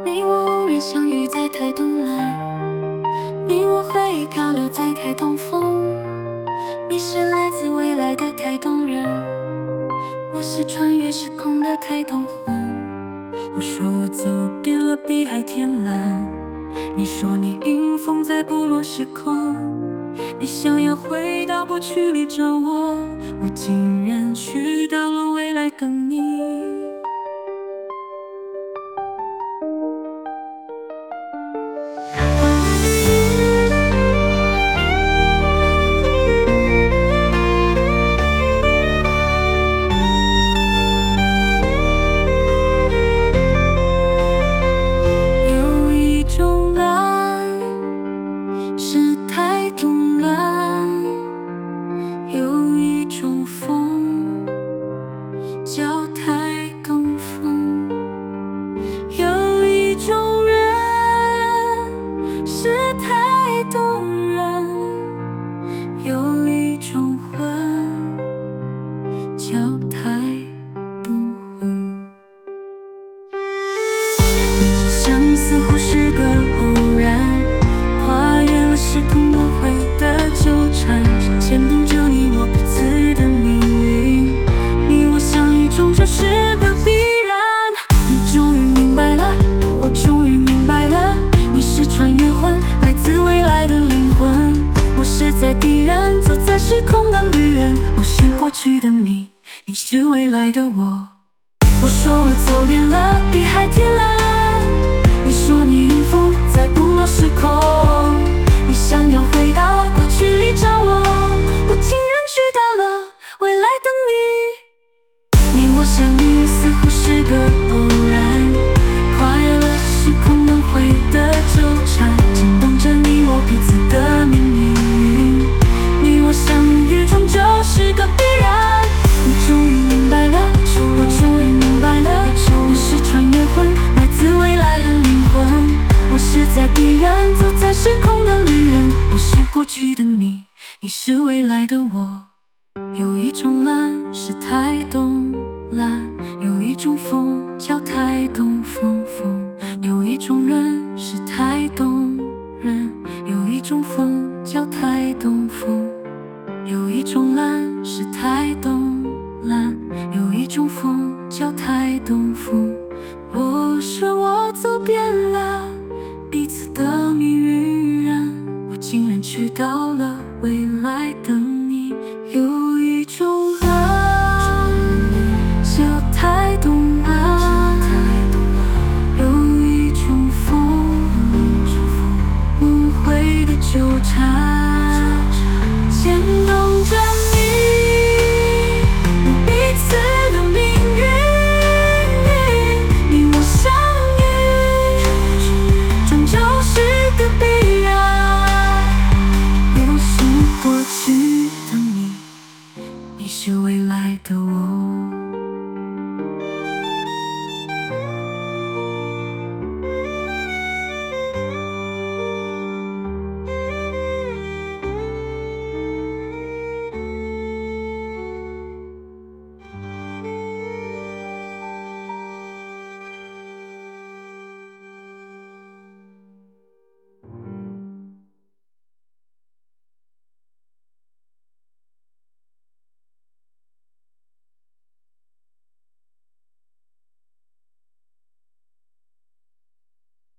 你我偶然相遇在台东蓝，你我回忆漂流在台东风。你是来自未来的台东人，我是穿越时空的台东风。我说我走遍了碧海天蓝，你说你迎风在部落时空。你想要回到过去里找我，我竟然去到了未来等你。有一种蓝是台东蓝，有一种风叫台东风，有一种人是台东人，有一种魂叫台东魂。相似乎是个偶然，跨越了时空轮回的纠缠，牵动着你我彼此的命运。你我相遇终究是个必然。你终于明白了，我终于明白了，你是穿越魂，来自未来的灵魂。我是在地人，走在时空的旅人。我是过去的你，你是未来的我。我说我走遍了碧海天蓝，你说你迎风在部落时空。你想要回到过去里找我，我竟然去到了未来等你。你我相遇似乎是个偶然，跨越了时空轮回的纠缠，牵动着你我彼此的命运。你我相遇终究是个必然。你终于明白了，我终于明白了，你是穿越魂，来自未来的灵魂。我是在地人，走在时空的旅人。我是过去的你，你是未来的我。有一种蓝是台东蓝，有一种风叫台东风风，有一种人是台东人，有一种风叫台东风，有一种蓝是台东蓝，有一种风叫台东风。我说我走遍了彼此的谜语人，我竟然去到了未来的